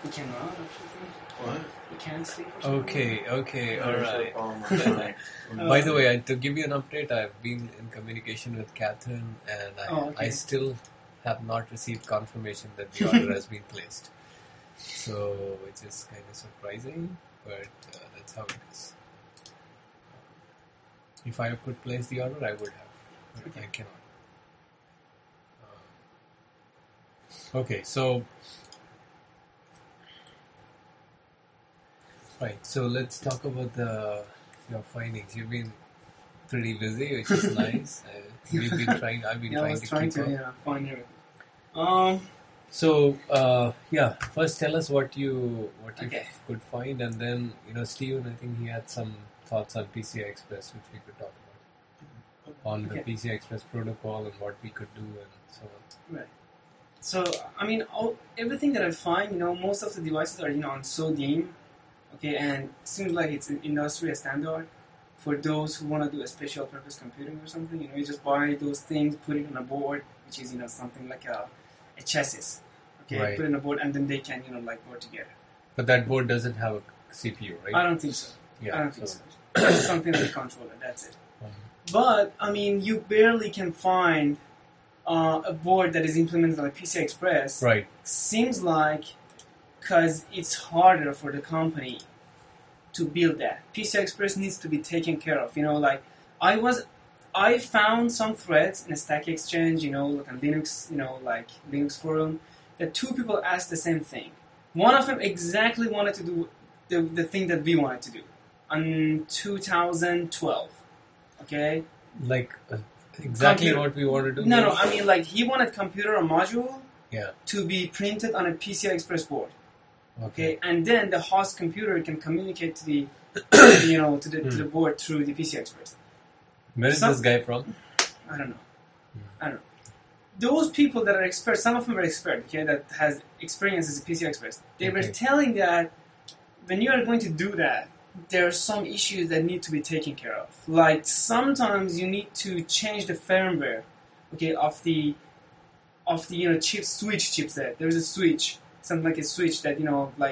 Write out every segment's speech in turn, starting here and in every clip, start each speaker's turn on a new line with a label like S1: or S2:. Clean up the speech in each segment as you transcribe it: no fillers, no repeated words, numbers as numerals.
S1: You cannot, actually.
S2: What?
S1: You can't sleep or something?
S3: Okay, alright. By the way, to give you an update, I've been in communication with Catherine and I still have not received confirmation that the order has been placed. So, which is kind of surprising, but that's how it is. If I could place the order, I would have, but I cannot. Okay, so... Right, so let's talk about your findings. You've been pretty busy, which is nice. We've been trying. I've been trying to keep up.
S1: Find everything.
S3: So first tell us what you could find, and then Steven, I think he had some thoughts on PCI Express, which we could talk about on the PCI Express protocol and what we could do and so on.
S1: Right. So I mean, everything that I find, most of the devices are on SODIMM. Okay, and it seems like it's an industry standard for those who want to do a special purpose computing or something. You just buy those things, put it on a board, which is something like a chassis. Okay,
S3: right.
S1: Put it on a board, and then they can go together.
S3: But that board doesn't have a CPU, right?
S1: I don't think so.
S3: Yeah,
S1: I don't think so. It's something like a controller. That's it. But I mean, you barely can find a board that is implemented like PCI Express.
S3: Right.
S1: Seems like. Because it's harder for the company to build that. PCI Express needs to be taken care of. I found some threads in a Stack Exchange, like on Linux, like Linux forum, that two people asked the same thing. One of them exactly wanted to do the thing that we wanted to do in 2012. Okay?
S3: Like exactly what we wanted to do?
S1: No, I mean like he wanted computer or module
S3: to
S1: be printed on a PCI Express board. Okay, and then the host computer can communicate to the, to the board through the PCI Express.
S3: Where is this guy from?
S1: I don't know. Those people that are experts, some of them are expert, that has experience as a PCI Express. They were telling that when you are going to do that, there are some issues that need to be taken care of. Like sometimes you need to change the firmware, of the switch chipset. There is a switch. Something like a switch that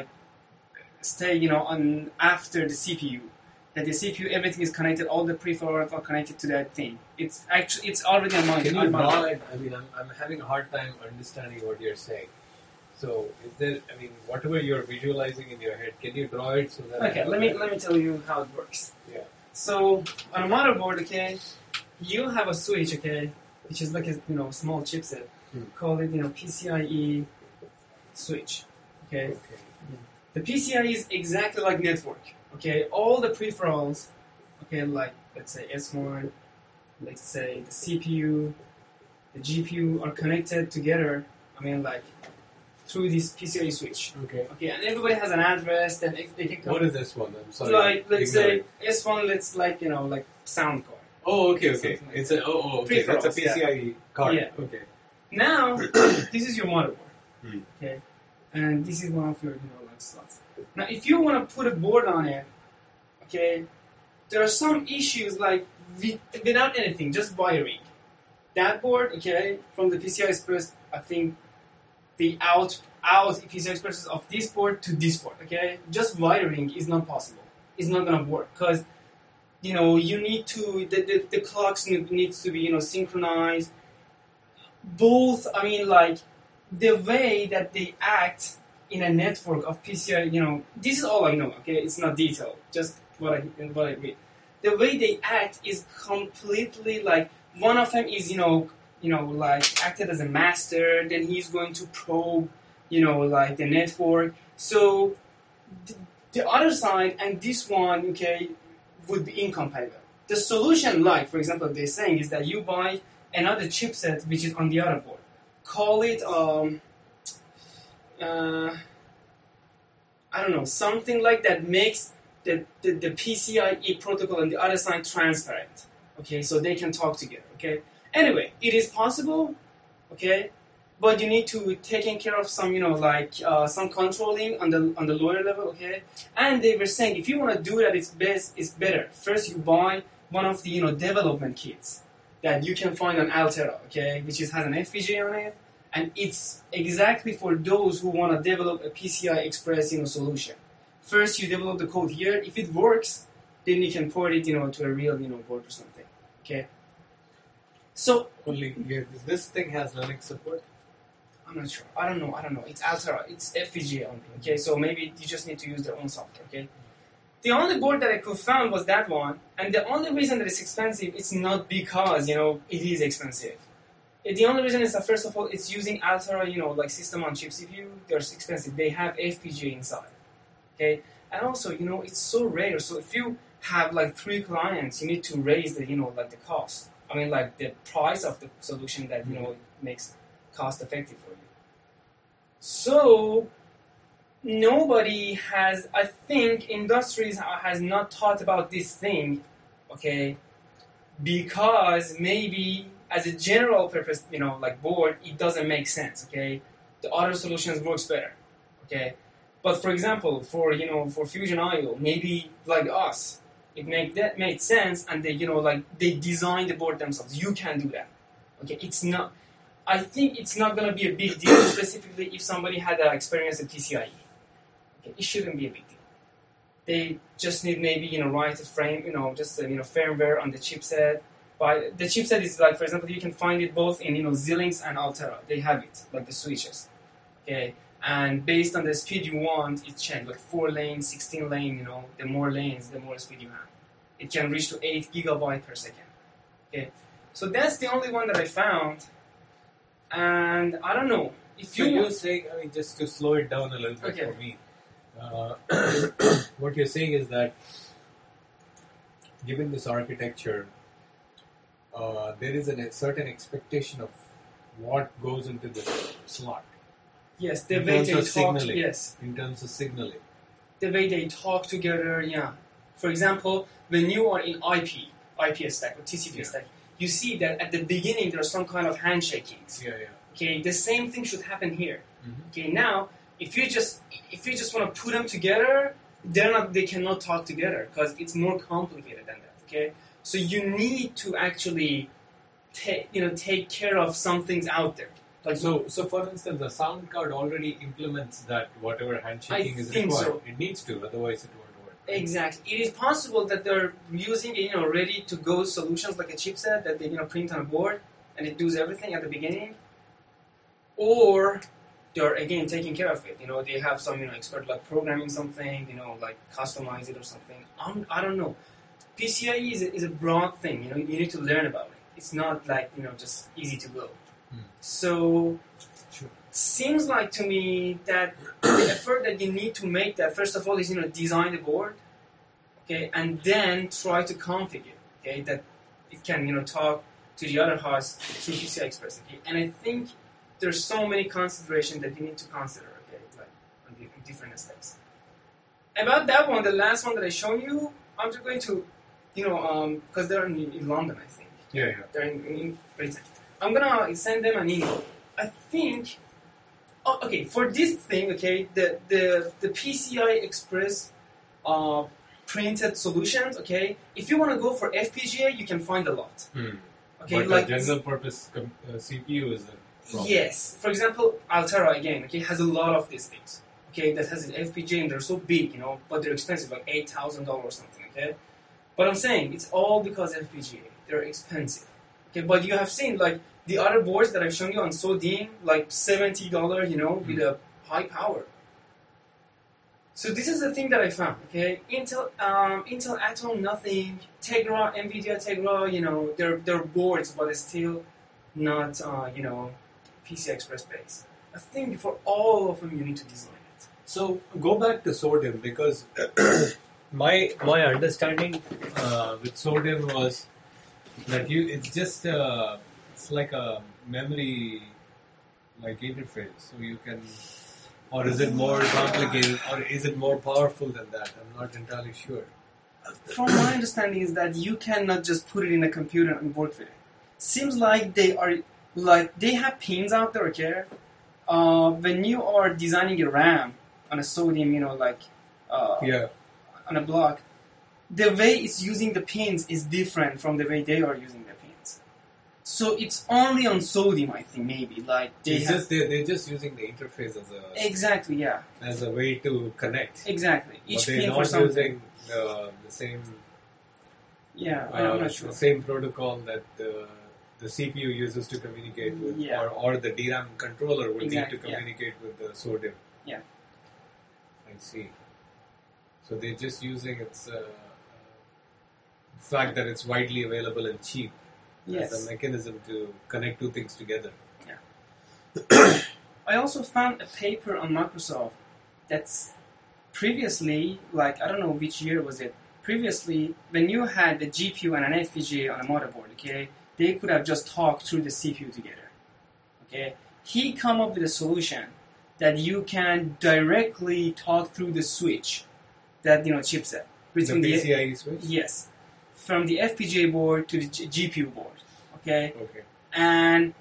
S1: stay on after the CPU. That the CPU everything is connected, all the peripherals are connected to that thing. It's already on my.
S3: Can you draw it? I mean, I'm having a hard time understanding what you're saying. So, is there? I mean, whatever you're visualizing in your head, can you draw it so that?
S1: Okay, let me tell you how it works.
S3: Yeah.
S1: So on a motherboard, you have a switch, which is like a small chipset. Call it PCIe. Switch, okay? The PCIe is exactly like network, all the peripherals, like let's say S1, let's say the CPU, the GPU are connected together, through this PCIe switch. Okay, and everybody has an address that they can come.
S3: What is S1? I'm sorry.
S1: Like, let's say S1, let's like sound card.
S3: Oh, okay. It's okay. That's a PCIe card.
S1: Yeah.
S3: Okay.
S1: Now, this is your motherboard, okay? And this is one of your, slots. Now, if you want to put a board on it, there are some issues like without anything, just wiring. That board, from the PCI Express, I think the out PCI Express of this board to this board, just wiring is not possible. It's not gonna work because, you need to the clocks needs to be synchronized. Both, the way that they act in a network of PCI, this is all I know, It's not detailed, just what I read. The way they act is completely one of them is, acted as a master, then he's going to probe, the network. So, the other side and this one, would be incompatible. The solution, for example, they're saying is that you buy another chipset which is on the other board. Call it, I don't know, something like that makes the PCIe protocol on the other side transparent. So they can talk together. Anyway, it is possible. But you need to taking care of some, some controlling on the lower level. And they were saying if you want to do that, it's better. First, you buy one of the development kits that you can find on Altera, which has an FPGA on it, And it's exactly for those who want to develop a PCI Express, solution. First, you develop the code here. If it works, then you can port it, to a real, board or something. Okay. So
S3: only this thing has Linux support.
S1: I'm not sure. I don't know. It's Altera. It's FPGA only. Okay. So maybe you just need to use their own software. Okay. The only board that I could find was that one, and the only reason that it's expensive, it's not because it is expensive. The only reason is that first of all, it's using Altera, like system on chip CPU. They're expensive. They have FPGA inside. Okay, and also, it's so rare. So if you have like 3 clients, you need to raise the, like the cost. I mean, like the price of the solution that makes cost effective for you. So nobody has, I think, industries has not thought about this thing, okay, because maybe as a general purpose, like board, it doesn't make sense, okay. The other solutions works better, okay. But for example, for Fusion IO, maybe like us, it made sense, and they they design the board themselves. You can do that, okay. It's not. I think it's not gonna be a big deal, specifically if somebody had experience with PCIe. Okay, it shouldn't be a big deal. They just need maybe write a frame, just firmware on the chipset. But the chipset is like, for example, you can find it both in Xilinx and Altera. They have it, like the switches. Okay. And based on the speed you want, it changes, like 4 lanes, 16 lane, the more lanes, the more speed you have. It can reach to 8 gigabytes per second. Okay, so that's the only one that I found, and I don't know. If
S3: you're saying, I mean, just to slow it down a little bit for me, what you're saying is that given this architecture, there is a certain expectation of what goes into the slot.
S1: Yes, the way they talk. Yes,
S3: in terms of signaling.
S1: The way they talk together. Yeah. For example, when you are in IP stack or TCP stack, you see that at the beginning there's some kind of handshakings.
S3: Yeah.
S1: Okay, the same thing should happen here.
S3: Mm-hmm.
S1: Okay, now if you just want to put them together, they cannot talk together because it's more complicated than that. Okay, so you need to actually take care of some things out there.
S3: Like so for instance, the sound card already implements that whatever handshaking is required.
S1: So.
S3: It needs to, otherwise it won't work.
S1: Right? Exactly. It is possible that they're using ready to go solutions like a chipset that they print on a board and it does everything at the beginning, or they're again taking care of it. They have some expert like programming something, like customize it or something. I don't know. PCIe is a broad thing. You need to learn about it. It's not like just easy to go. So, seems like to me that the effort that you need to make that first of all is design the board, okay, and then try to configure, okay, that it can talk to the other host through PCI Express, okay. And I think there's so many considerations that you need to consider, okay, like on different steps. About that one, the last one that I showed you, I'm just going to, because they're in London, I think.
S3: Yeah.
S1: They're in Britain. I'm gonna send them an email. I think. Oh, okay. For this thing, okay, the PCI Express printed solutions, okay. If you want to go for FPGA, you can find a lot.
S3: Okay, but like general purpose CPU is a problem.
S1: Yes. For example, Altera again, okay, has a lot of these things. Okay, that has an FPGA and they're so big, but they're expensive, like $8,000 or something. Okay, but I'm saying it's all because FPGA. They're expensive. Okay, but you have seen like the other boards that I've shown you on SODIMM, like $70, with a high power. So this is the thing that I found. Okay, Intel Atom, nothing. Tegra, NVIDIA Tegra, they're boards, but it's still not PCI Express based. I think for all of them you need to design it.
S3: So go back to SODIMM because my understanding with SODIMM was that it's just it's like a memory like interface, so you can, or is it more complicated, or is it more powerful than that? I'm not entirely sure.
S1: From my understanding is that you cannot just put it in a computer and work with it. Seems like they have pins out there, okay? When you are designing a RAM on a SODIMM, on a block, the way it's using the pins is different from the way they are using the pins. So it's only on SODIMM, I think, maybe. Like
S3: they're just using the interface as a
S1: exactly, yeah,
S3: as a way to connect.
S1: Exactly, each
S3: but
S1: pin for something.
S3: Using the same.
S1: Yeah, I'm not sure.
S3: The same protocol that the CPU uses to communicate with, or the DRAM controller would need to communicate with the SODIMM.
S1: Yeah.
S3: I see. So they're just using its fact that it's widely available and cheap as a mechanism to connect two things together.
S1: Yeah. I also found a paper on Microsoft that's previously, like, I don't know which year was it, previously, when you had the GPU and an FPGA on a motherboard, okay, they could have just talked through the CPU together, okay? He come up with a solution that you can directly talk through the switch, that, chipset.
S3: Between the PCIe switch?
S1: Yes. From the FPGA board to the GPU board, okay?
S3: Okay.
S1: And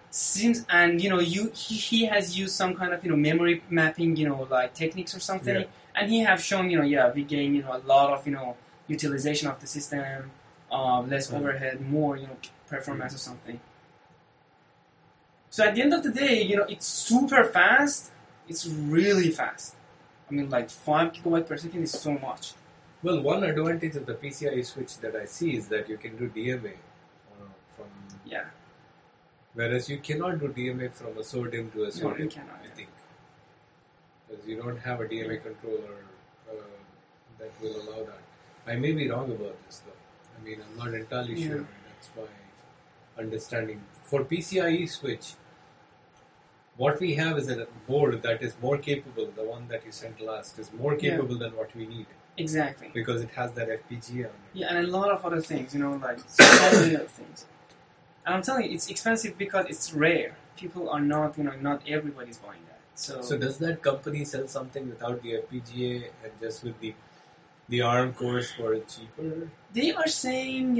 S1: he has used some kind of, memory mapping, like techniques or something. Yeah. And he have shown, we gain, a lot of, utilization of the system, less overhead, more, performance or something. So at the end of the day, it's super fast. It's really fast. I mean, like 5 gigabytes per second is so much.
S3: Well, one advantage of the PCIe switch that I see is that you can do DMA from...
S1: Yeah.
S3: Whereas you cannot do DMA from a SODIMM to a SODIMM,
S1: no, you cannot,
S3: I think. Because you don't have a DMA controller that will allow that. I may be wrong about this, though. I mean, I'm not entirely sure. That's my understanding. For PCIe switch, what we have is a board that is more capable. The one that you sent last is more capable than what we need.
S1: Exactly.
S3: Because it has that FPGA on it.
S1: Yeah, and a lot of other things, like so many other things. And I'm telling you, it's expensive because it's rare. People are not, not everybody's buying that. So
S3: does that company sell something without the FPGA and just with the ARM cores for it cheaper?
S1: They are saying,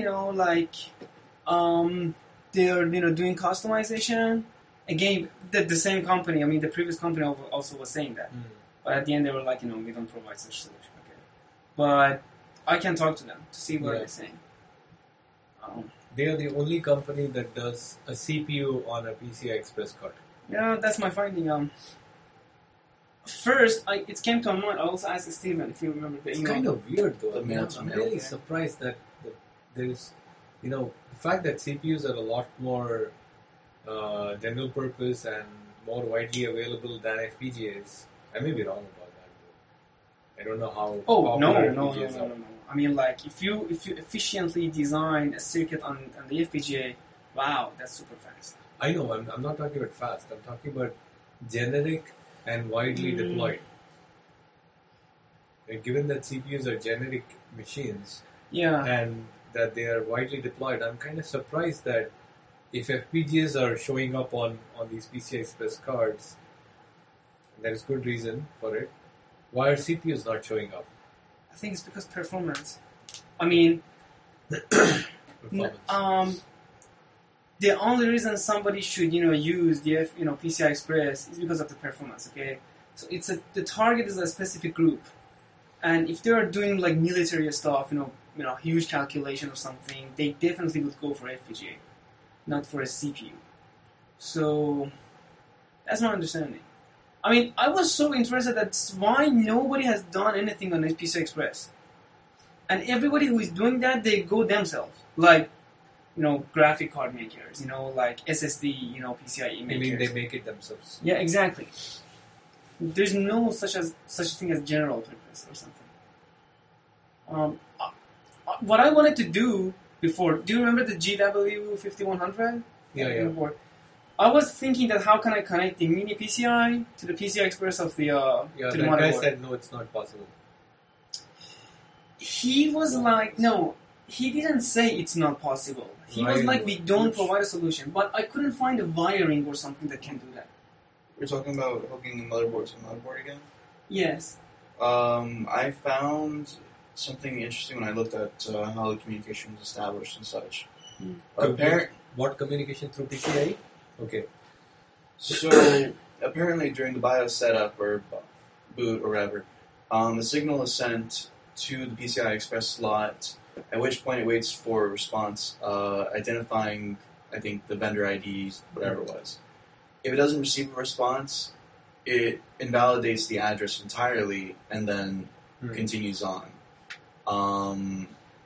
S1: they're, doing customization. Again, the same company, the previous company also was saying that. But at the end, they were like, we don't provide such solution. Okay. But I can talk to them to see what they're saying.
S3: They are the only company that does a CPU on a PCI Express card.
S1: Yeah, that's my finding. First, it came to my mind. I also asked Steven if you remember the email.
S3: It's kind of weird, though. I'm really surprised that there's, the fact that CPUs are a lot more general purpose and more widely available than FPGAs. I may be wrong about that, though. I don't know how.
S1: Oh no. I mean, like if you efficiently design a circuit on the FPGA, wow, that's super fast.
S3: I know. I'm not talking about fast. I'm talking about generic and widely deployed. Given that CPUs are generic machines, and that they are widely deployed, I'm kind of surprised that if FPGAs are showing up on these PCI Express cards, there is good reason for it. Why are CPUs not showing up?
S1: I think it's because performance. I mean,
S3: performance.
S1: The only reason somebody should, use the PCI Express is because of the performance. Okay, so the target is a specific group, and if they are doing like military stuff, huge calculation or something, they definitely would go for FPGA, not for a CPU. So that's my understanding. I mean, I was so interested. That's why nobody has done anything on PCI Express, and everybody who is doing that, they go themselves, like. Graphic card makers, like SSD, PCIe makers.
S3: You mean they make it themselves?
S1: Yeah, exactly. There's no such a thing as general purpose or something. What I wanted to do before, do you remember the GW5100?
S3: Yeah.
S1: I was thinking that how can I connect the mini PCI to the PCI Express of the to the motherboard.
S3: Guy said no, it's not possible.
S1: He was like, no. He didn't say it's not possible. He was like, we don't provide a solution. But I couldn't find a wiring or something that can do that.
S2: You're talking about hooking the motherboard to the motherboard again?
S1: Yes.
S2: I found something interesting when I looked at how the communication was established and such.
S3: What communication through PCIe? Okay.
S2: So, apparently during the BIOS setup or boot or whatever, the signal is sent to the PCI Express slot, at which point it waits for a response, identifying I think the vendor IDs, whatever it was. If it doesn't receive a response, it invalidates the address entirely and then continues on.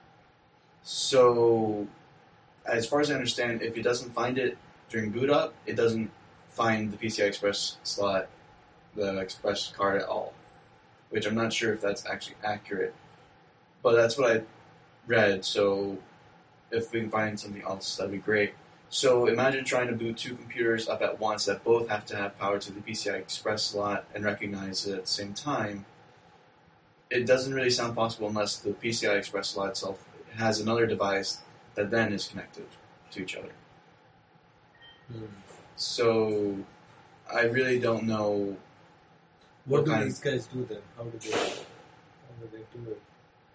S2: So, as far as I understand, if it doesn't find it during boot up, it doesn't find the PCI Express slot, the Express card at all, which I'm not sure if that's actually accurate. But that's what I read, so if we can find something else, that'd be great. So imagine trying to boot two computers up at once that both have to have power to the PCI Express slot and recognize it at the same time. It doesn't really sound possible unless the PCI Express slot itself has another device that then is connected to each other. So I really don't know.
S3: What do these guys do then? How do they do it?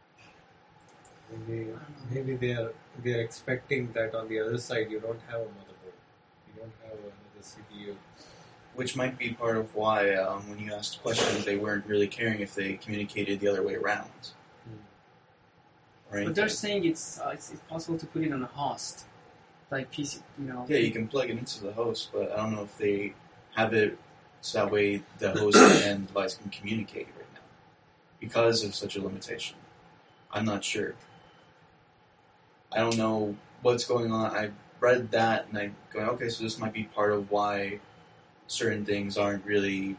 S3: Maybe they are expecting that on the other side you don't have a motherboard, you don't have another CPU.
S2: Which might be part of why when you asked questions they weren't really caring if they communicated the other way around. Right?
S1: But they're saying it's possible to put it on a host, like PC,
S2: Yeah, you can plug it into the host, but I don't know if they have it so that way the host and device can communicate right now because of such a limitation. I'm not sure. I don't know what's going on. I read that and I'm going, okay, so this might be part of why certain things aren't really.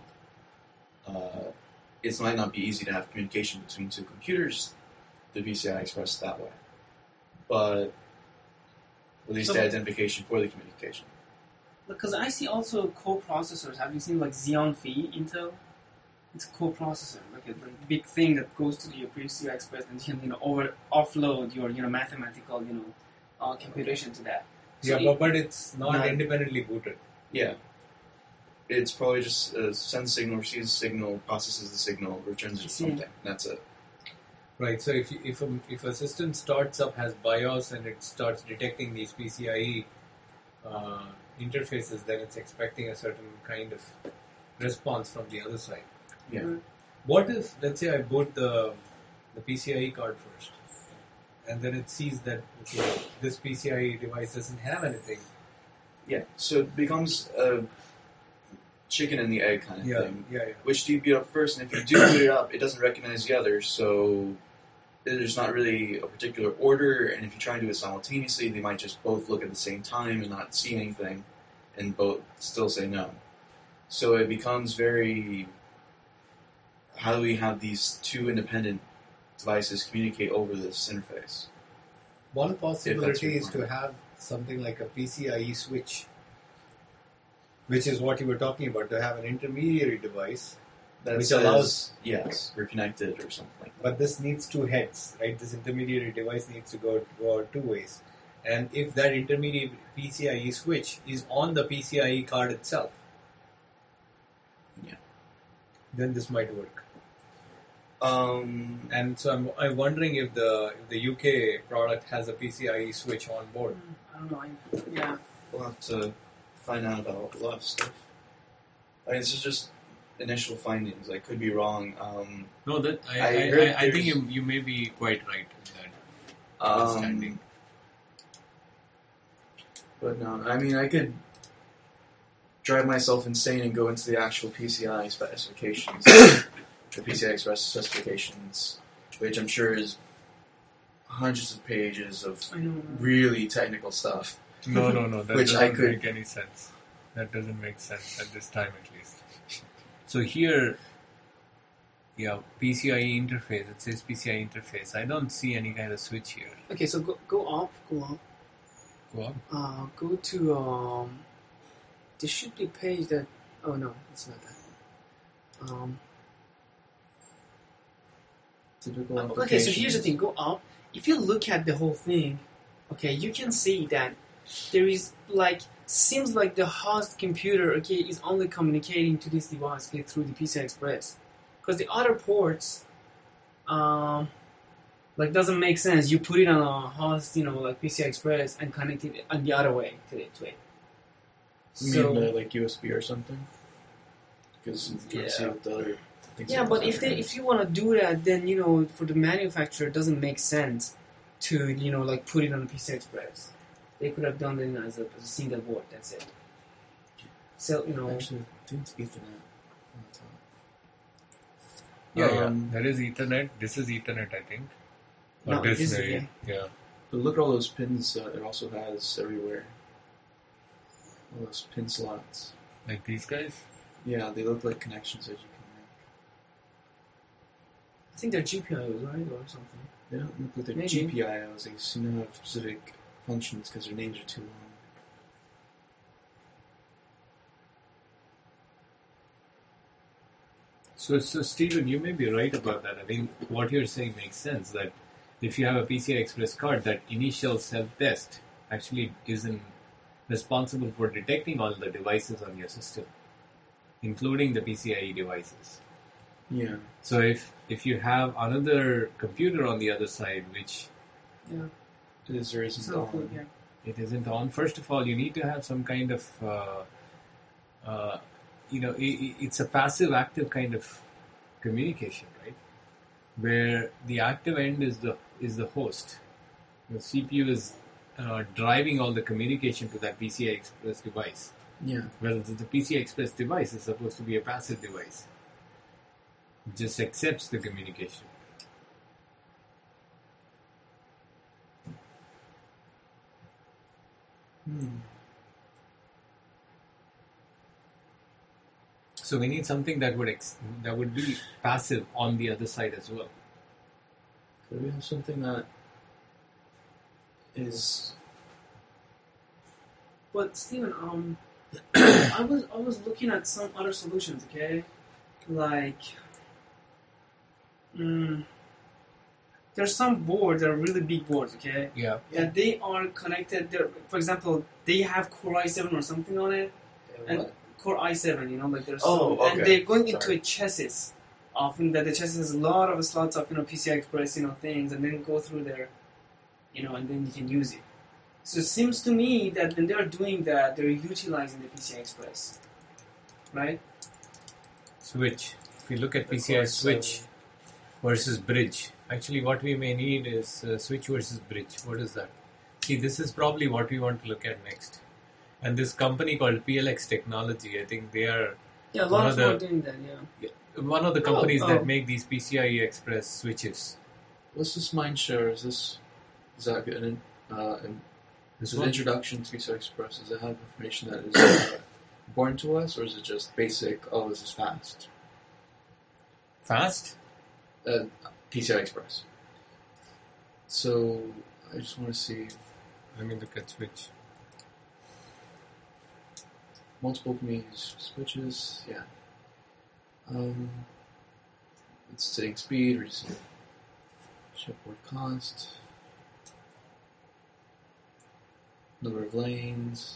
S2: It might not be easy to have communication between two computers, the PCI Express that way, but at least the identification for the communication.
S1: Because I see also co-processors. Have you seen like Xeon Phi Intel? It's a co-processor, like a big thing that goes to your PCI Express, and you can offload your mathematical computation to that. So
S3: but it's not independently booted.
S2: Yeah, it's probably just sends signal, receives a signal, processes the signal, returns it something. That's it.
S3: Right. So if a system starts up, has BIOS, and it starts detecting these PCIe interfaces, then it's expecting a certain kind of response from the other side.
S2: Yeah.
S3: What if, let's say, I boot the PCIe card first, and then it sees that this PCIe device doesn't have anything?
S2: Yeah. So it becomes a chicken and the egg kind of thing.
S3: Yeah.
S2: Which do you boot up first? And if you do boot it up, it doesn't recognize the other, so there's not really a particular order. And if you try and do it simultaneously, they might just both look at the same time and not see anything, and both still say no. So it becomes very. How do we have these two independent devices communicate over this interface?
S3: One possibility is to have something like a PCIe switch, which is what you were talking about, to have an intermediary device which allows...
S2: Yes, we're connected or something like that.
S3: But this needs two heads, right? This intermediary device needs to go out two ways. And if that intermediate PCIe switch is on the PCIe card itself, then this might work. And so I'm wondering if the UK product has a PCIe switch on board.
S1: I don't know. Yeah.
S2: We'll have to find out about a lot of stuff. I mean, this is just initial findings. I could be wrong.
S3: No, that I think you may be quite right in that understanding.
S2: But no, I mean, I could drive myself insane and go into the actual PCI specifications. The PCI Express specifications, which I'm sure is hundreds of pages of really technical stuff.
S3: No, that doesn't make any sense. That doesn't make sense at this time, at least. So here, PCIe interface. It says PCIe interface. I don't see any kind of switch here.
S1: Okay, so go up.
S3: Go up.
S1: Go to there should be a page that. Oh no, it's not that. Okay, so here's the thing. Go up. If you look at the whole thing, okay, you can see that there is seems like the host computer, is only communicating to this device through the PCI Express, because the other ports, doesn't make sense. You put it on a host, like PCI Express, and connect it on the other way to it.
S2: You mean like USB or something? Because you can see what the other.
S1: Yeah, but if you want to do that, then for the manufacturer, it doesn't make sense to put it on a PCI Express. They could have done it as a single board. That's it. So
S2: Actually, I think it's Ethernet.
S3: Yeah, there is Ethernet. This is Ethernet, I think.
S1: No, this is,
S3: yeah.
S2: But look at all those pins it also has everywhere. All those pin slots.
S3: Like these guys?
S2: Yeah, they look like connections that you can make.
S1: I think they're GPIOs, right, or something.
S2: They don't look like they're GPIOs. They seem to have specific functions because their names are too long.
S3: So Stephen, you may be right about that. I think what you're saying makes sense, that if you have a PCI Express card, that initial self-test actually isn't responsible for detecting all the devices on your system, including the PCIe devices.
S2: Yeah.
S3: So if you have another computer on the other side, which
S2: it is or isn't on.
S1: Cool, yeah.
S3: It isn't on. First of all, you need to have some kind of it's a passive-active kind of communication, right? Where the active end is the host. The CPU is driving all the communication to that PCI Express device.
S2: Yeah.
S3: Whereas the PCI Express device is supposed to be a passive device. It just accepts the communication. So we need something that would be passive on the other side as well.
S2: Could we have something that is?
S1: But Stephen, I was looking at some other solutions. Okay, like there's some boards that are really big boards. Okay.
S3: Yeah.
S1: And they are connected. For example, they have Core i7 or something on it, and Core i7, like there's and they're going into a chassis. Often that the chassis has a lot of slots of PCI Express things, and then go through there, and then you can use it. So it seems to me that when they're doing that, they're utilizing the PCI Express, right?
S3: Switch. If you look at PCI switch versus bridge, actually what we may need is switch versus bridge. What is that? See, this is probably what we want to look at next. And this company called PLX Technology, I think they are
S1: a lot of people are doing that. Yeah,
S3: one of the companies that make these PCIe Express switches.
S2: What's this Mindshare? Is that good? Is it introduction to PCI Express? Does it have information that is important to us, or is it just basic? Oh, this is fast.
S3: Fast?
S2: PCI Express. So I just want to see.
S3: Let me look at switch.
S2: Multiple communities switches, yeah. It's setting speed, reducing chipboard cost, number of lanes.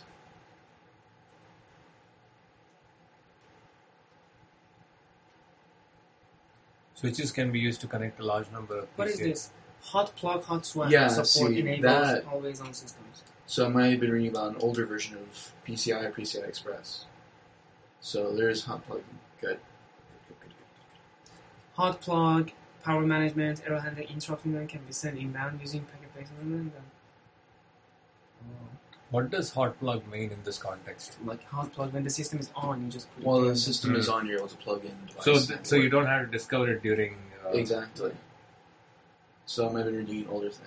S3: Switches can be used to connect a large number of PCIe.
S1: What is this? Hot plug, hot swap
S2: support
S1: enables always on systems.
S2: So I might have been reading about an older version of PCI or PCI Express. So there is hot plug. Good.
S1: Hot plug, power management, error handling, interrupting can be sent inbound using packet-based management.
S3: What does hot plug mean in this context?
S1: Like hot plug, when the system is on, you just put
S2: it in. The system is on, you're able to plug in the
S3: device. So you don't have to discover it during...
S2: Exactly. So I might have been reading an older thing.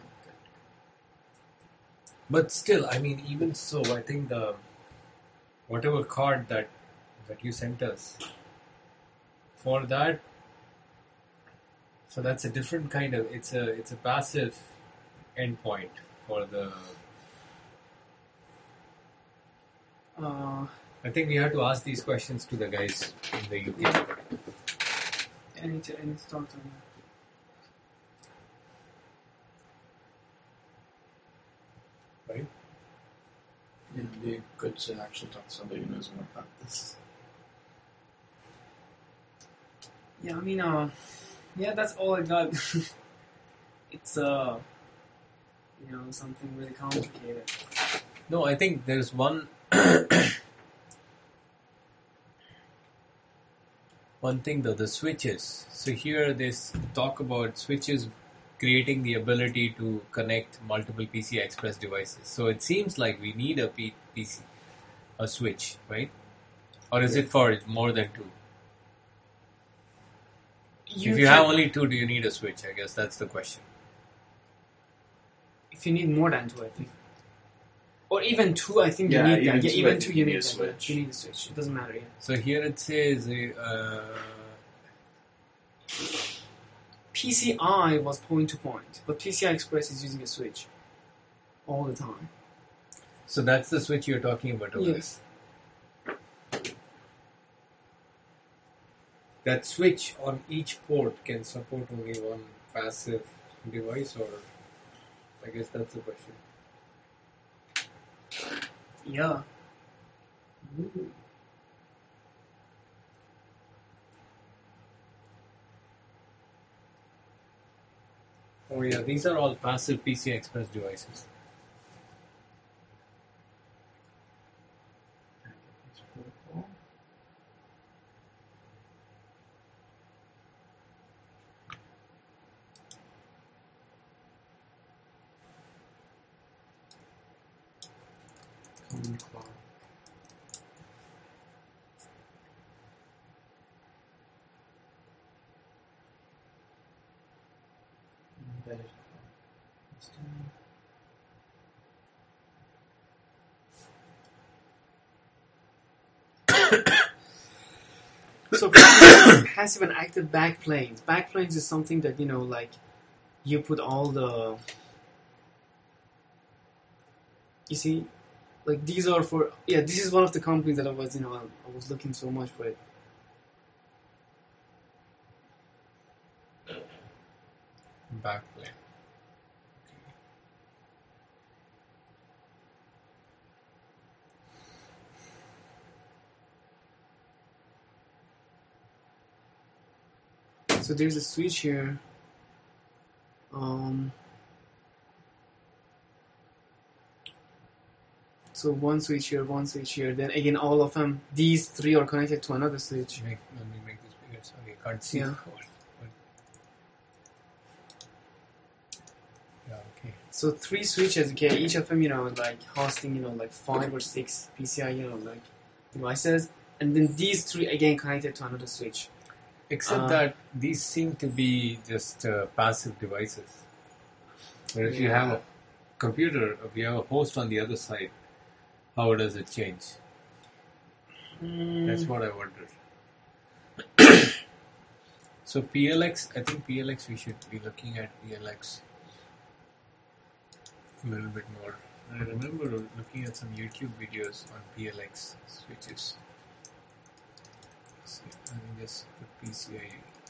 S3: But still, I mean, even so, I think whatever card that you sent us, for that, so that's a different kind of, it's a passive endpoint for the... I think we have to ask these questions to the guys in the UK.
S1: Yeah. I need to talk to them.
S3: Right?
S2: Yeah, it'd be good to actually talk to somebody who knows more about this.
S1: Yeah, I mean, that's all I got. It's, something really complicated.
S3: No, I think there's one one thing though, the switches. So here they talk about switches creating the ability to connect multiple PCI Express devices. So it seems like we need a switch, right? Or is it for more than two? If you have only two, do you need a switch? I guess that's the question.
S1: If you need more than two, I think. Or even two, I think you need that. Yeah, even two, you need a switch. You need a switch. It doesn't matter, yeah.
S3: So here it says...
S1: PCI was point-to-point, but PCI Express is using a switch all the time.
S3: So that's the switch you're talking about, over
S1: yes.
S3: That switch on each port can support only one passive device, or I guess that's the question.
S1: Yeah.
S3: Ooh. Oh yeah, these are all passive PCI Express devices.
S1: So passive and active backplanes. Backplanes is something that, like you put all the... You see, like these are for... Yeah, this is one of the companies that I was, I was looking so much for it.
S3: Backplane.
S1: So there's a switch here. So one switch here, one switch here. Then again, all of them, these three are connected to another switch.
S3: Let me make this bigger. Sorry, I can't see.
S1: Yeah.
S3: Yeah, okay.
S1: So three switches, okay, each of them, like hosting, like 5 or 6 PCI, like devices. And then these three, again, connected to another switch.
S3: Except that these seem to be just passive devices. But if you have a computer, if you have a host on the other side, how does it change? That's what I wondered. So PLX, I think PLX, we should be looking at PLX a little bit more. I remember looking at some YouTube videos on PLX switches. I think just the PCI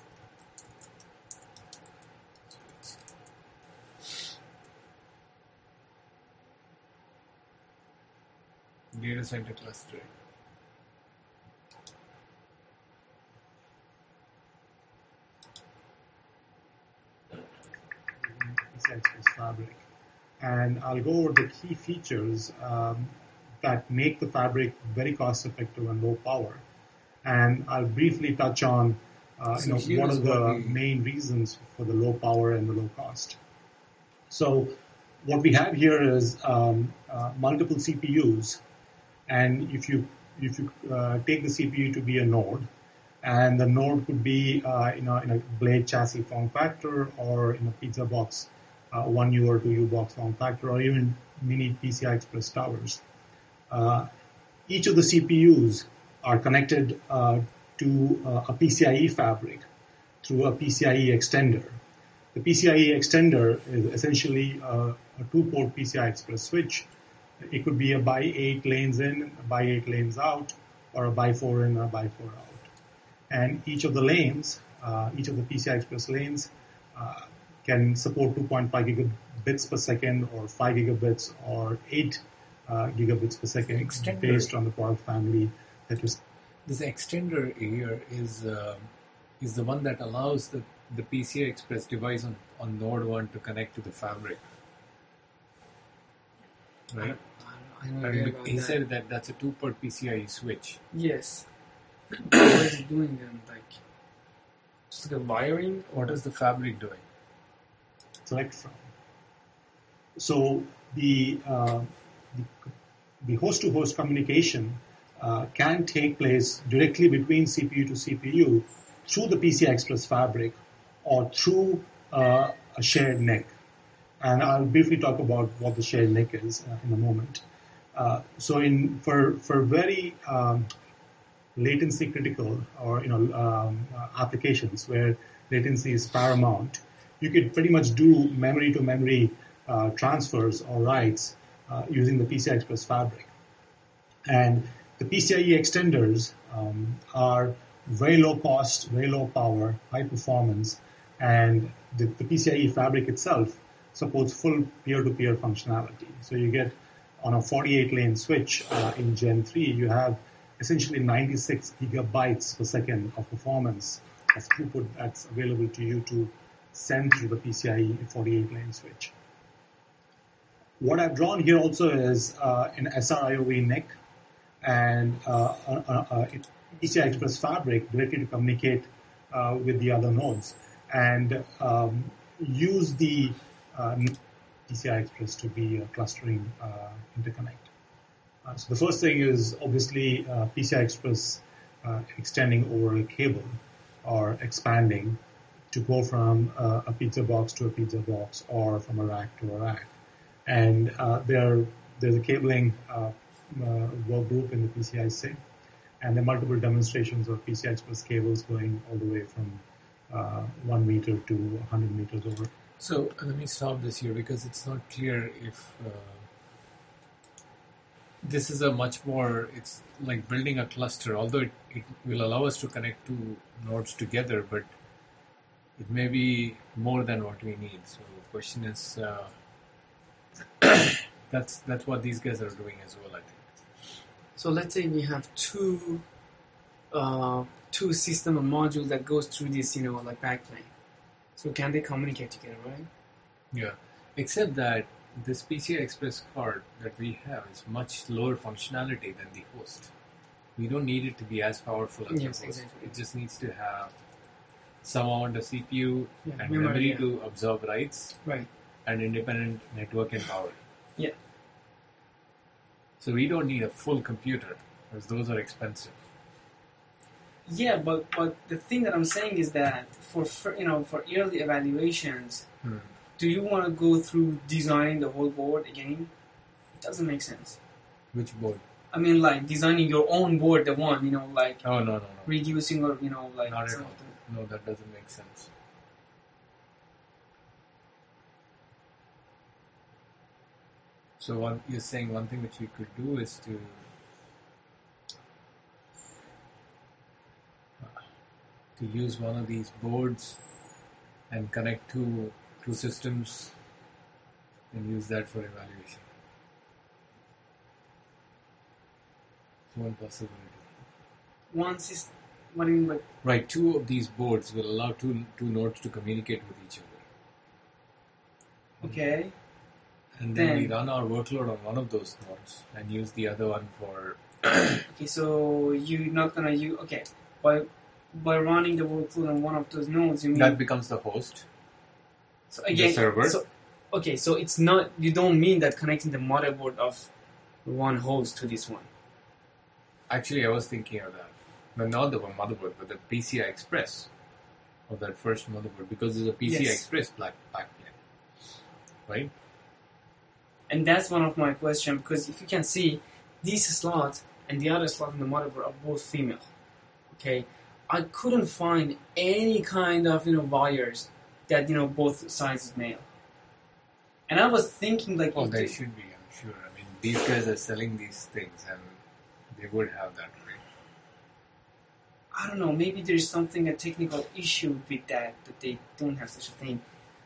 S3: switch. Data center clustering.
S4: PCI Express Fabric. And I'll go over the key features that make the fabric very cost effective and low power. And I'll briefly touch on what are the main reasons for the low power and the low cost. So what we have here is multiple CPUs, and if you take the CPU to be a node, and the node could be in a blade chassis form factor, or in a pizza box 1U or 2U box form factor, or even mini PCI Express towers. Each of the CPUs are connected to a PCIe fabric through a PCIe extender. The PCIe extender is essentially a 2-port PCI Express switch. It could be a by 8 lanes in, a by 8 lanes out, or a by 4 in, a by 4 out. And each of the lanes, each of the PCI Express lanes, can support 2.5 gigabits per second, or 5 gigabits, or 8 gigabits per second, based on the product family that is.
S3: This extender here is the one that allows the PCI Express device on node 1 to connect to the fabric. Right? He said that that's a 2-port PCIe switch.
S1: Yes. What is it doing then? Like, just like a wiring?
S3: What is the fabric doing?
S4: select from. So the host-to-host communication can take place directly between CPU to CPU through the PCI Express fabric or through a shared NIC. And I'll briefly talk about what the shared NIC is in a moment. So for very latency critical or applications where latency is paramount, you could pretty much do memory to memory transfers or writes using the PCI Express fabric. And the PCIe extenders are very low cost, very low power, high performance, and the PCIe fabric itself supports full peer-to-peer functionality. So you get on a 48-lane switch in Gen 3, you have essentially 96 gigabytes per second of performance of throughput that's available to you to send through the PCIe 48-lane switch. What I've drawn here also is an SR-IOV NIC and PCI Express fabric directly to communicate with the other nodes and use the PCI Express to be a clustering interconnect. So the first thing is obviously PCI Express extending over a cable or expanding to go from a pizza box to a pizza box or from a rack to a rack. And there's a cabling work group in the PCI SIG, and there are multiple demonstrations of PCI Express cables going all the way from 1 meter to 100 meters over.
S3: So let me stop this here because it's not clear if this is a much more, it's like building a cluster, although it will allow us to connect two nodes together, but it may be more than what we need. So the question is, that's what these guys are doing as well, I think.
S1: So let's say we have two system of modules that goes through this, like backplane. So can they communicate together, right?
S3: Yeah, except that this PCI Express card that we have is much lower functionality than the host. We don't need it to be as powerful as the host. Exactly. It just needs to have some amount of CPU and memory to absorb writes,
S1: right,
S3: and independent network and power.
S1: Yeah.
S3: So we don't need a full computer, because those are expensive.
S1: Yeah, but the thing that I'm saying is that for early evaluations, do you want to go through designing the whole board again? It doesn't make sense.
S3: Which board?
S1: I mean, like designing your own board, the one, like
S3: Oh no.
S1: reducing or like
S3: not at all. No, that doesn't make sense. So you're saying one thing which you could do is to use one of these boards and connect two systems and use that for evaluation. It's one possibility.
S1: One system. What do you mean by?
S3: Right, two of these boards will allow two nodes to communicate with each other.
S1: Okay.
S3: And then we run our workload on one of those nodes and use the other one for...
S1: Okay, so you're not going to use... Okay, by running the workload on one of those nodes, you mean...
S3: That becomes the host.
S1: So again,
S3: the server.
S1: So it's not... You don't mean that connecting the motherboard of one host to this one.
S3: Actually, I was thinking of that. But not the one motherboard, but the PCI Express of that first motherboard, because there's a PCI Express backplane. Right?
S1: And that's one of my questions, because if you can see, these slots and the other slot in the motherboard are both female. Okay? I couldn't find any kind of, wires that, both sides is male. And I was thinking like...
S3: Oh, they should be, I'm sure. I mean, these guys are selling these things and they would have that, right?
S1: I don't know, maybe there's a technical issue with that they don't have such a thing.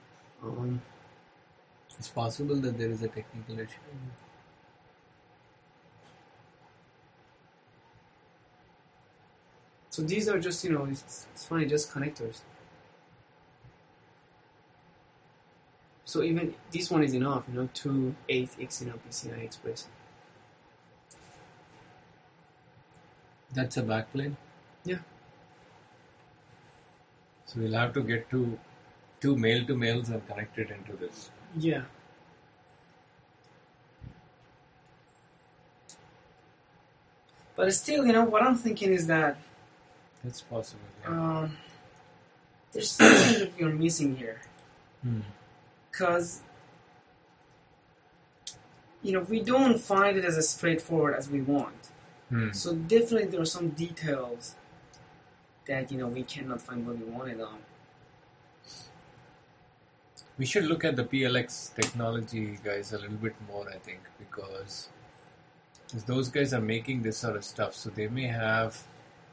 S3: It's possible that there is a technical issue.
S1: So these are just, it's funny, just connectors. So even this one is enough, 2 8x, PCI Express.
S3: That's a backplane?
S1: Yeah.
S3: So we'll have to get to two male-to-males are connected into this.
S1: Yeah. But still, what I'm thinking is that
S3: it's possible. Yeah.
S1: There's something that we're missing here. Because, we don't find it as straightforward as we want. So definitely there are some details that, we cannot find what we wanted on.
S3: We should look at the PLX technology guys a little bit more, I think, because those guys are making this sort of stuff, so they may have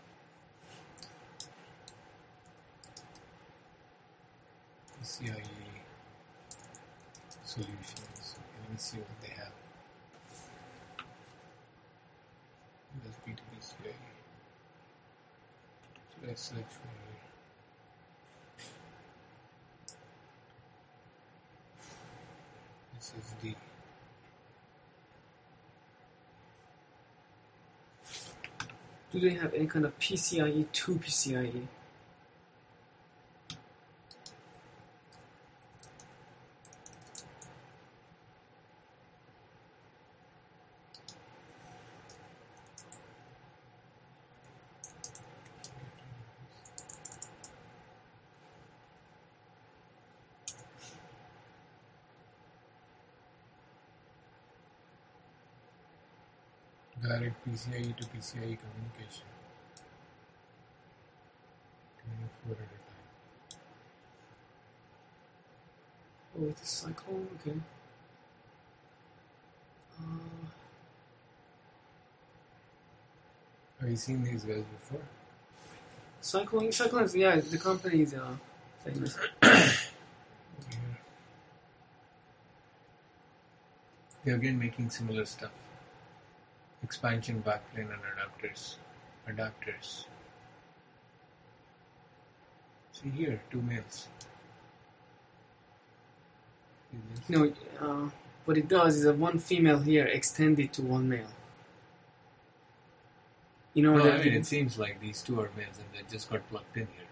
S3: PCIe solutions. Let me see what they have. USB to PCIe. So let's search for SSD.
S1: Do they have any kind of PCIe to PCIe?
S3: Direct PCIe to PCIe communication. 24 at a time.
S1: Oh, it's a cyclone? Okay.
S3: Have you seen these guys before?
S1: Cyclone, yeah, the company is famous.
S3: They're again making similar stuff. Expansion backplane and adapters. See here, two males.
S1: No, what it does is that one female here extended to one male.
S3: No, I mean, it seems like these two are males and they just got plugged in here.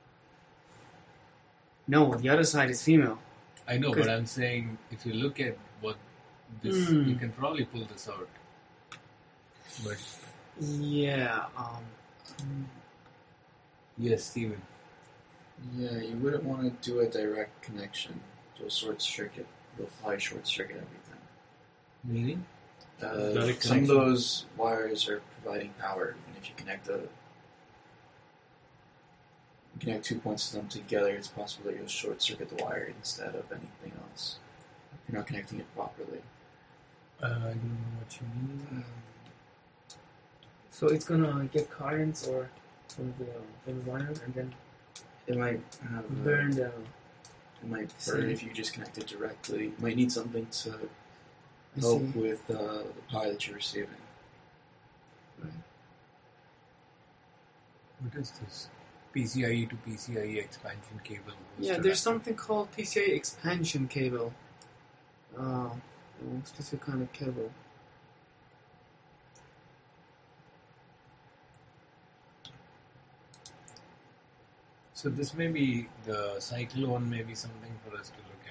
S1: No, the other side is female.
S3: I know, but I'm saying if you look at what this, you can probably pull this out. But
S1: yeah.
S3: Yes, Steven.
S2: Yeah, you wouldn't want to do a direct connection. You'll short circuit. You'll probably short circuit everything.
S3: Meaning?
S2: Some of those wires are providing power, and if you connect two points of them together, it's possible that you'll short circuit the wire instead of anything else. You're not connecting it properly.
S3: I don't know what you mean.
S1: So it's gonna get currents or from the wire, and then
S2: it might
S1: burn the.
S2: It might burn if you just connect it directly. You might need something to help with the power that you're receiving.
S1: Right.
S3: What is this? PCIe to PCIe expansion cable.
S1: Yeah, there's something called PCIe expansion cable. Specific kind of cable.
S3: So this may be the cyclone, may be something for us to look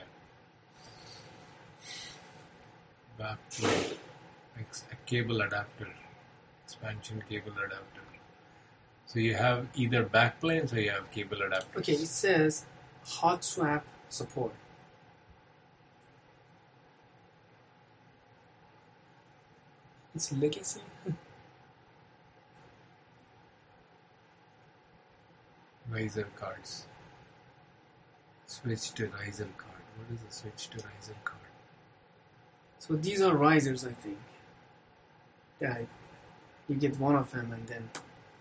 S3: at. Backplane, a cable adapter, expansion cable adapter. So you have either backplanes or you have cable adapters.
S1: Okay, it says hot swap support. It's legacy.
S3: Riser cards. Switch to riser card. What is a switch to riser card?
S1: So these are risers, I think. Yeah, you get one of them and then.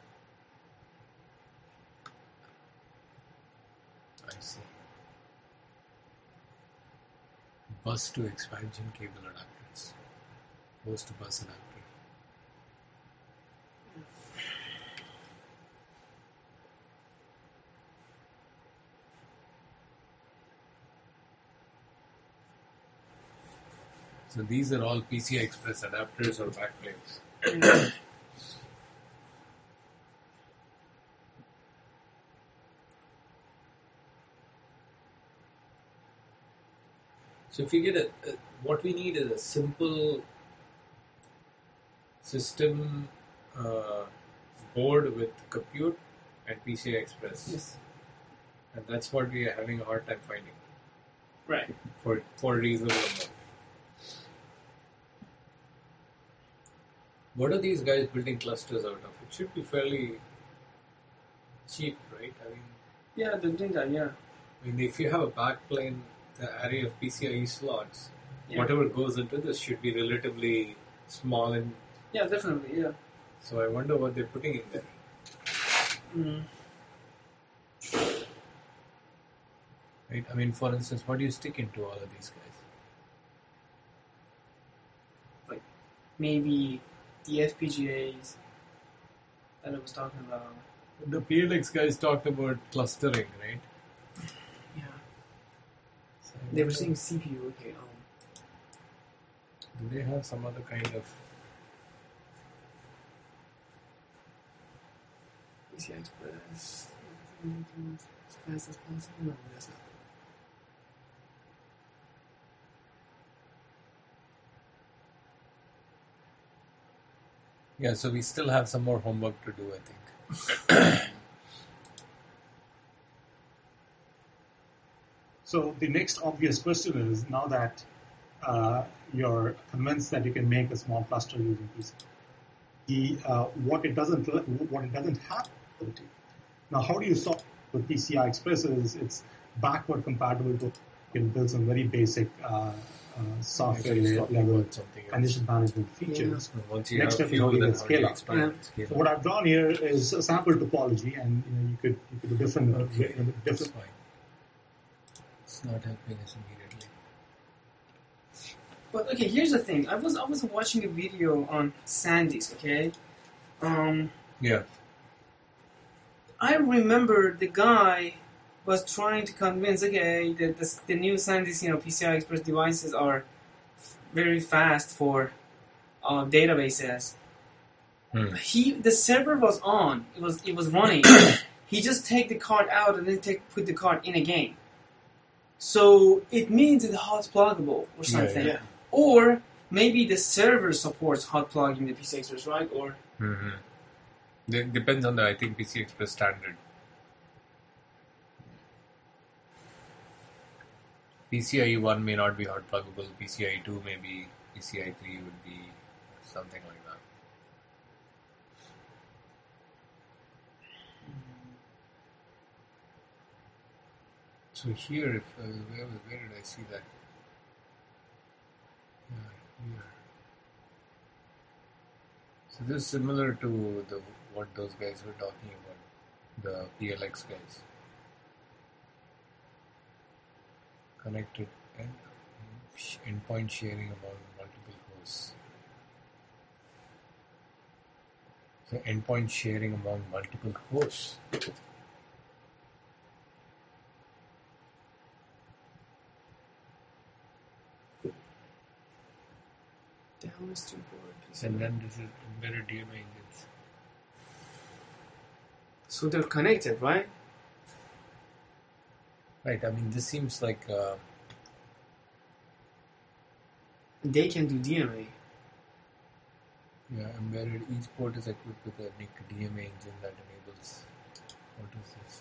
S3: I see. Bus to expansion cable adapters. Bus to bus adapter. So these are all PCI Express adapters or backplanes. So if you get what we need is a simple system board with compute and PCI Express.
S1: Yes.
S3: And that's what we are having a hard time finding.
S1: Right.
S3: For reasonable amount. What are these guys building clusters out of? It should be fairly cheap, right? I mean,
S1: yeah, they're doing that. Yeah.
S3: I mean, if you have a backplane, the array of PCIe slots, whatever goes into this should be relatively small and.
S1: Yeah, definitely. Yeah.
S3: So I wonder what they're putting in there. Right? I mean, for instance, what do you stick into all of these guys?
S1: Like maybe the FPGAs that I was talking about.
S3: The PLX guys talked about clustering, right?
S1: Yeah. So they were saying CPU. Okay.
S3: Do they have some other kind of
S1: PCI Express as fast as possible? No, that's not.
S3: Yeah, so we still have some more homework to do, I think.
S4: So the next obvious question is, now that you're convinced that you can make a small cluster using PCI, what it doesn't have. Now, how do you solve with PCI Express? It's backward compatible to, you can build some very basic software level condition management features.
S3: Yeah. Once you
S4: Next
S3: have
S4: step is how you
S3: scale
S4: up. So what I've drawn here is a sample topology, and you could do different.
S3: That's fine. It's not helping us immediately.
S1: But okay, here's the thing. I was watching a video on SanDisk. Okay.
S3: Yeah.
S1: I remember the guy was trying to convince, okay, that the new SanDisk, PCI Express devices are very fast for databases. The server was on. It was running. He just take the card out and then put the card in again. So it means it's hot pluggable or something.
S2: Yeah.
S1: Or maybe the server supports hot plugging the PCI Express, right? Or
S3: It depends on the, I think, PCI Express standard. PCIe 1 may not be hot pluggable, PCIe 2 may be, PCIe 3 would be something like that. So here, where did I see that? Here. So this is similar to what those guys were talking about, the PLX guys. Connected and endpoint sharing among multiple hosts. So endpoint sharing among multiple hosts. And then this is embedded DMA engines.
S1: So they're connected, right?
S3: Right, I mean, this seems like...
S1: they can do DMA.
S3: Yeah, embedded. Each port is equipped with a NIC DMA engine that enables... What is this?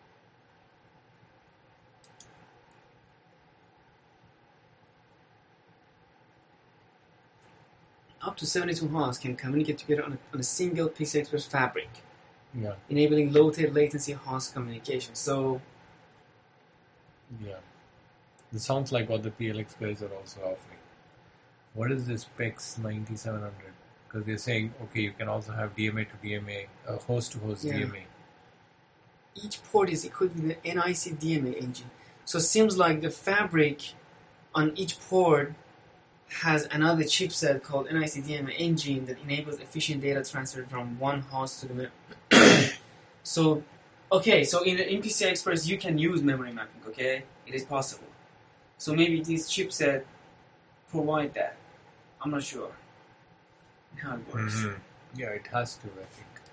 S1: Up to 72 hosts can communicate together on a single PCI Express fabric.
S3: Yeah.
S1: Enabling low-tail latency host communication. So...
S3: yeah. This sounds like what the PLX guys are also offering. What is this PEX 9700? Because they're saying, okay, you can also have DMA to DMA, host-to-host DMA.
S1: Each port is equipped with an NIC DMA engine. So it seems like the fabric on each port has another chipset called NIC DMA engine that enables efficient data transfer from one host to the So, okay, so in PCI Express you can use memory mapping, okay? It is possible. So maybe this chipset provide that. I'm not sure how it works.
S3: Yeah, it has to, I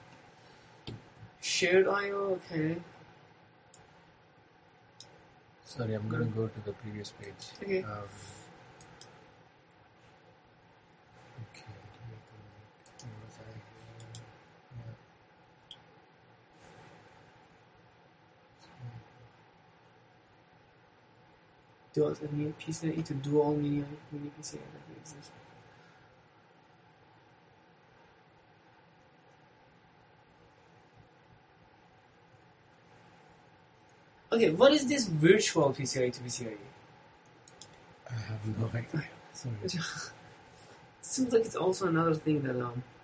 S3: think.
S1: Shared I/O, okay.
S3: Sorry, I'm going to go to the previous page.
S1: Okay.
S3: Okay.
S1: Does it mean PCIe to dual mini PCIe that exists? Okay, what is this virtual PCIe to PCIe?
S3: I have no idea. Sorry.
S1: It seems like it's also another thing that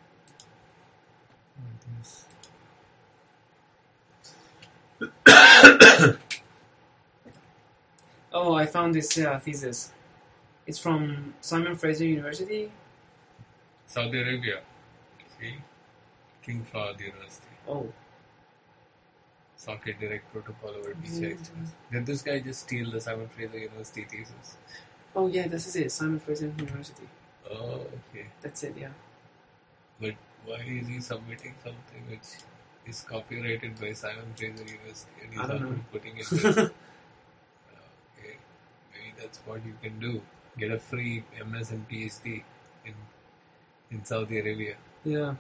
S1: Oh, I found this thesis. It's from Simon Fraser University.
S3: Saudi Arabia. See? King Fahd University.
S1: Oh.
S3: Socket Direct Protocol over PCI Express. Did this guy just steal the Simon Fraser University thesis?
S1: Oh yeah, this is it. Simon Fraser University.
S3: Oh, okay.
S1: That's it, yeah.
S3: But why is he submitting something which is copyrighted by Simon Fraser University and he's not putting it there? Okay. Maybe that's what you can do. Get a free MS and PhD in Saudi Arabia.
S1: Yeah.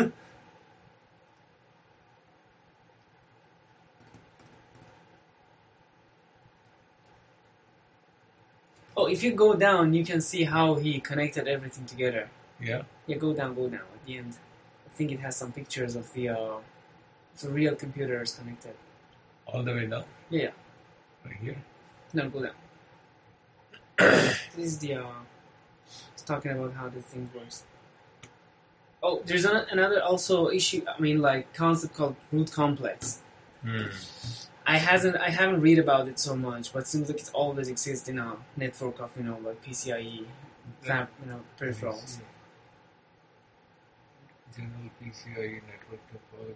S1: Oh, if you go down, you can see how he connected everything together.
S3: Yeah?
S1: Yeah, go down at the end. I think it has some pictures of the real computers connected.
S3: All the way down?
S1: Yeah.
S3: Right here?
S1: No, go down. This is the it's talking about how this thing works. Oh, there's another also issue, like concept called root complex. I haven't read about it so much, but it seems like it always exists in a network of like PCIe, peripherals.
S3: General PCIe network topology.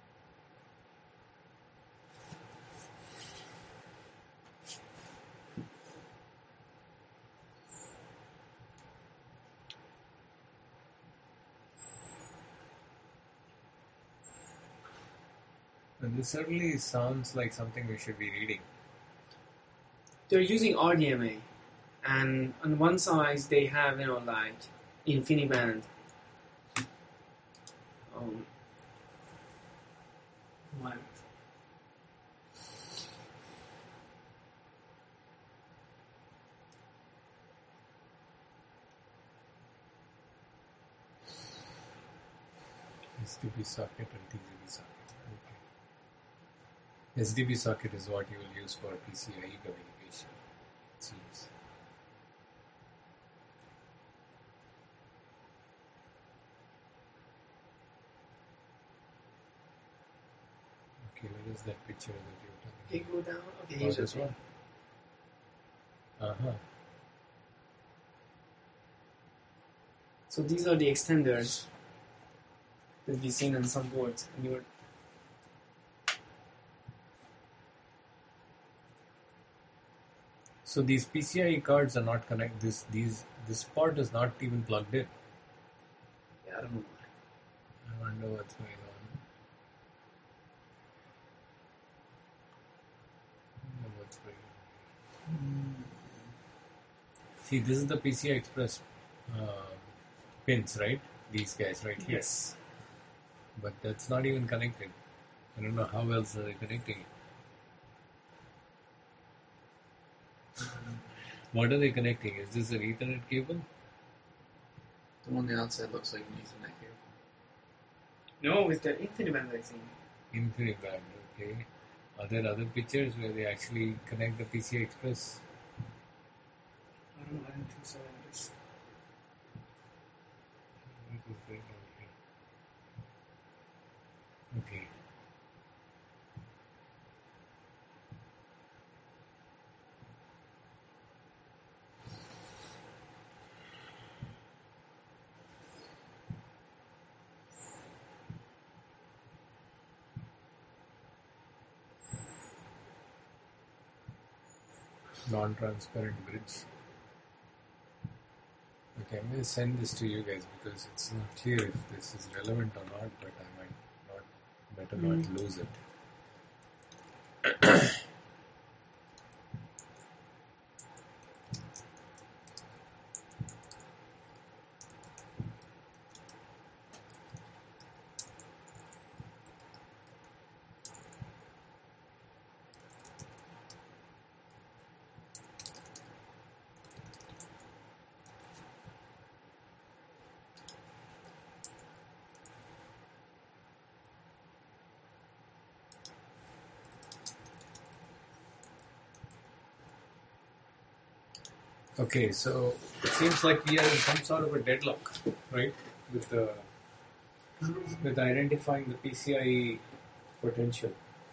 S3: And this certainly sounds like something we should be reading.
S1: They're using RDMA, and on one side they have like InfiniBand. What?
S3: SDB socket and TCP socket. Okay. SDB socket is what you will use for PCIe communication. It seems. Okay, what is that picture that you're talking
S1: Okay, go down. Okay, here's
S3: this one.
S1: So these are the extenders that we've seen on some boards. And
S3: so these PCIe cards are not connected. This port is not even plugged in.
S1: Yeah, I don't know.
S3: I wonder what's going on. See, this is the PCI Express pins, right? These guys right here.
S1: Yes.
S3: But that's not even connected. I don't know how else are they connecting it. What are they connecting? Is this an Ethernet cable?
S2: The one on the outside looks like an Ethernet cable.
S1: No, it's the InfiniBand, I think.
S3: InfiniBand, okay. Are there other pictures where they actually connect the PCI Express?
S1: I don't know, I don't think so.
S3: Okay. Non-transparent bridge. Okay, I'm going to send this to you guys because it's not clear if this is relevant or not, but I might not, better not lose it. Okay, so it seems like we are in some sort of a deadlock, right? With identifying the PCIe potential.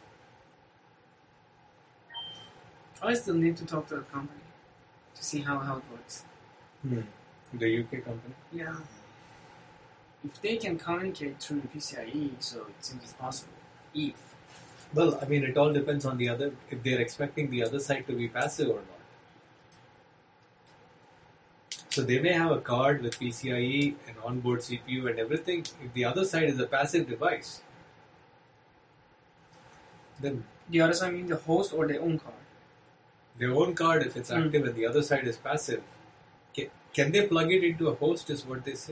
S1: I still need to talk to the company to see how it works.
S3: The UK company?
S1: Yeah. If they can communicate through the PCIe, so it seems it's possible.
S3: Well, I mean, it all depends on if they're expecting the other side to be passive or not. So they may have a card with PCIe, an onboard CPU and everything. If the other side is a passive device, then...
S1: The other side mean the host or their own card?
S3: Their own card, if it's active and the other side is passive. Can they plug it into a host is what they say?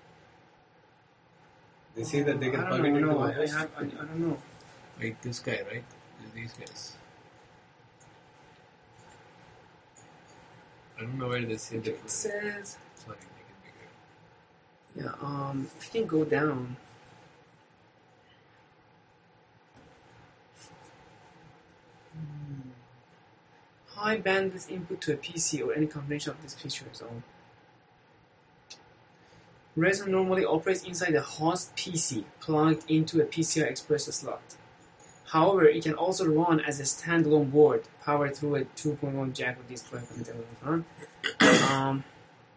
S3: They say that they can plug it into a host.
S1: I don't know.
S3: Like this guy, right? These guys. I don't know where they say that.
S1: It says...
S3: Sorry, make it bigger.
S1: Yeah, if you can go down... High bandwidth input to a PC or any combination of these features. Razer normally operates inside the host PC plugged into a PCI Express slot. However, it can also run as a standalone board powered through a 2.1 jack with these 12.7.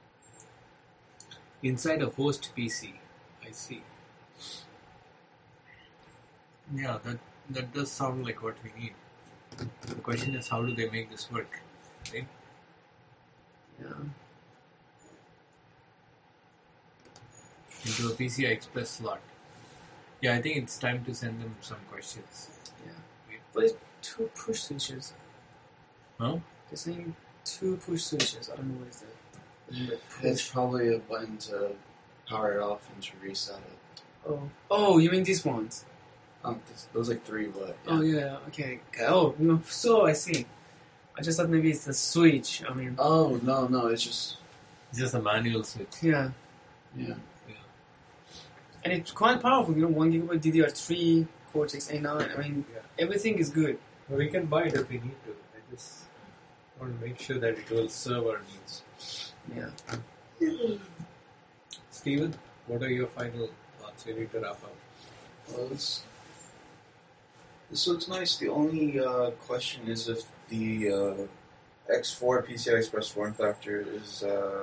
S3: Inside a host PC. I see. Yeah, that does sound like what we need. The question is, how do they make this work? Right?
S1: Yeah.
S3: Into a PCI Express slot. Yeah, I think it's time to send them some questions.
S1: Yeah. But it's 2 push switches.
S3: Huh?
S1: They're saying 2 push switches. I don't know what is that.
S2: It's probably a button to power it off and to reset it.
S1: Oh, you mean these ones?
S2: Those like 3, but... Yeah.
S1: Oh, yeah, okay. Oh, no, so I see. I just thought maybe it's the switch. I mean...
S2: Oh, no, it's just...
S3: It's just a manual switch.
S1: Yeah. And it's quite powerful, 1 gigabyte DDR3, Cortex A9, I mean, everything is good.
S3: Well, we can buy it if we need to. I just want to make sure that it will serve our needs.
S1: Yeah.
S3: Steven, what are your final thoughts? We need to wrap up.
S2: Well, this looks nice. The only question is if the X4 PCI Express form factor is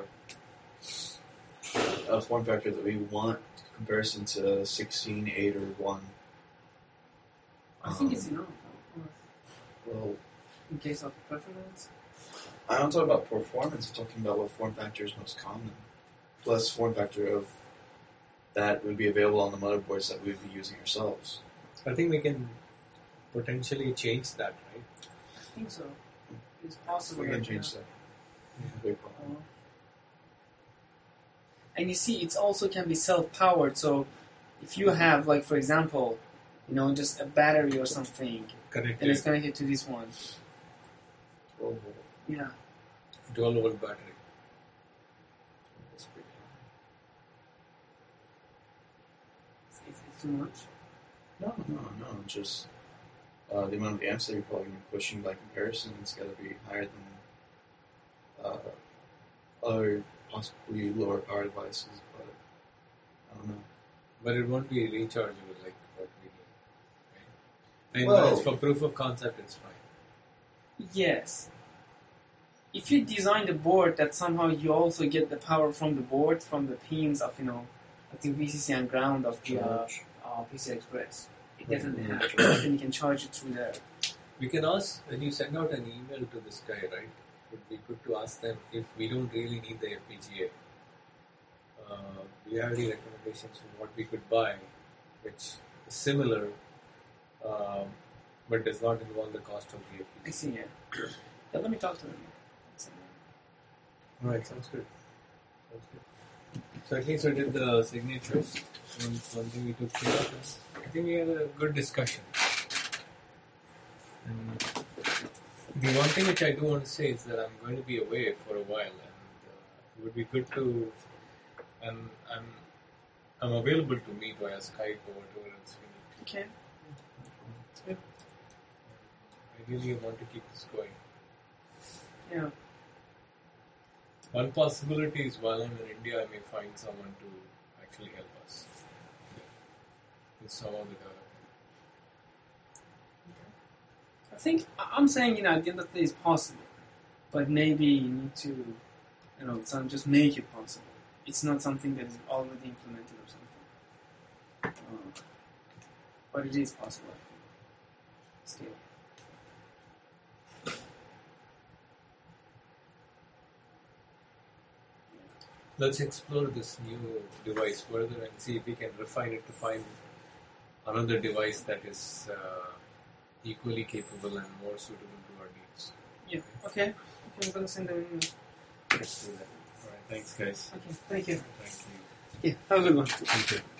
S2: a form factor that we want in comparison to 16, 8, or 1.
S1: I think it's enough.
S2: Well,
S1: in case of preference?
S2: I don't talk about performance. I'm talking about what form factor is most common. Plus form factor of that would be available on the motherboards that we'd be using ourselves.
S3: I think we can potentially change that, right?
S1: I think so. It's possible.
S2: We can change that. Big problem.
S1: And you see, it also can be self-powered. So if you have, like, for example, just a battery or something,
S3: connected.
S1: And it's connected to this one.
S2: 12 volt.
S1: Yeah.
S3: 12 volt battery.
S2: That's pretty high.
S1: It's too much?
S2: No. Just the amount of amps that you're plugging and pushing by comparison, it's got to be higher than other possibly lower power devices, but I don't know.
S3: But it won't be rechargeable like what we need. Right? And for proof of concept, it's fine.
S1: Yes. If you design the board that somehow you also get the power from the board, from the pins of, I think VCC and ground of the PCI Express. It definitely has. And you can charge it through there.
S3: We can ask, when you send out an email to this guy, right? It would be good to ask them if we don't really need the FPGA. Do you have any recommendations on what we could buy, which is similar, but does not involve the cost of the FPGA?
S1: I see, yeah. Let me talk to them.
S3: Alright, sounds good. So at least we did the signatures. One thing we took care of. I think we had a good discussion. And the one thing which I do want to say is that I'm going to be away for a while, and it would be good to. And I'm available to meet via Skype or whatever else we need.
S1: Okay. Yeah.
S3: Ideally, I want to keep this going.
S1: Yeah.
S3: One possibility is while I'm in India, I may find someone to actually help us with some of the development.
S1: I think I'm saying, at the end of the day, it's possible, but maybe you need to, just make it possible. It's not something that is already implemented or something, but it is possible. I think. Still.
S3: Let's explore this new device further and see if we can refine it to find another device that is equally capable and more suitable to our needs.
S1: Yeah, okay. I'm going to send them an email.
S3: Let's do that. Alright, thanks guys.
S1: Okay, thank you.
S3: Thank you.
S1: Yeah, have a good one.
S3: Thank you.